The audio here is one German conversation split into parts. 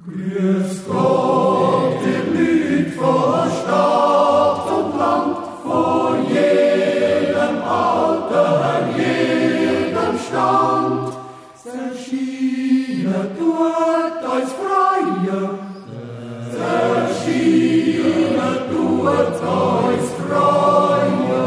Grüß Gott, ihr Lüd vor Stadt und Land, vor jedem Alter, jedem Stand. Zerschiene tut uns Freie, zerschiene tut uns Freie.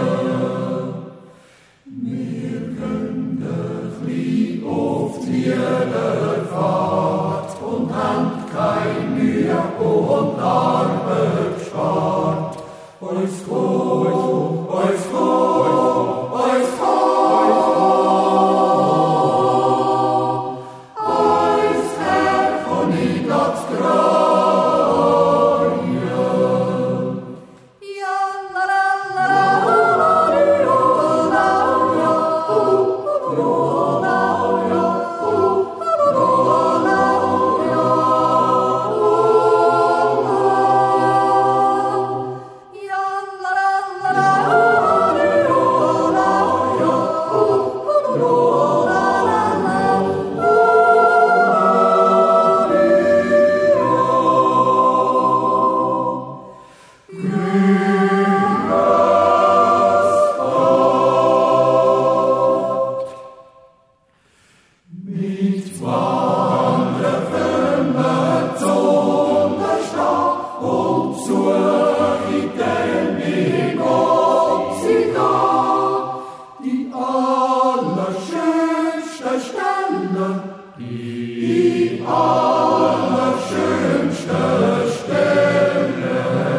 Wir können dich oft jeder Fahrt und haben kein Mühe und Arbeit spart. Uns gut, uns gut, uns gut, uns Herr von Igats Treue. Mit Wandern wir zum Stab und suche den in Gott sie da, die allerschönste Stelle, die allerschönste Stelle.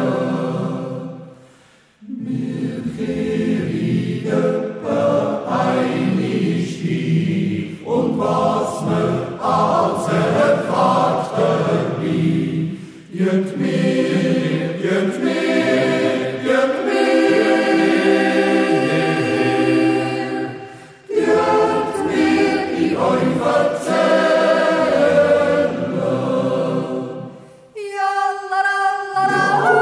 Mir gerede beeinigt die und was mir als Vater blieb, jönt mir, jönt mir, jönt mir, jönt mir, ich euch erzähle. Ja, la, la, la, la,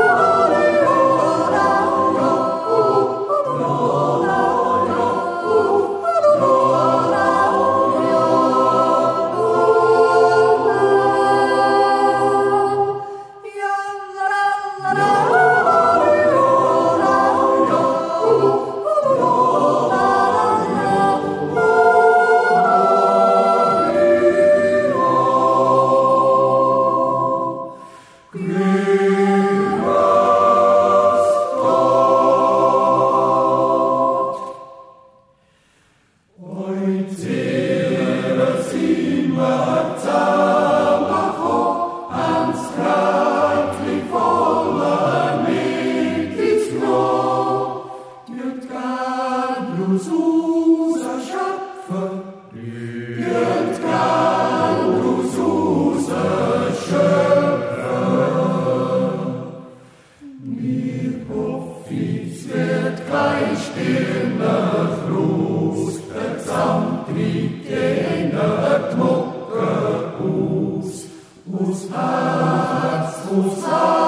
stiller Gruß, der Zaumtrieb gähnert Mucke aus Herz, aus Herz.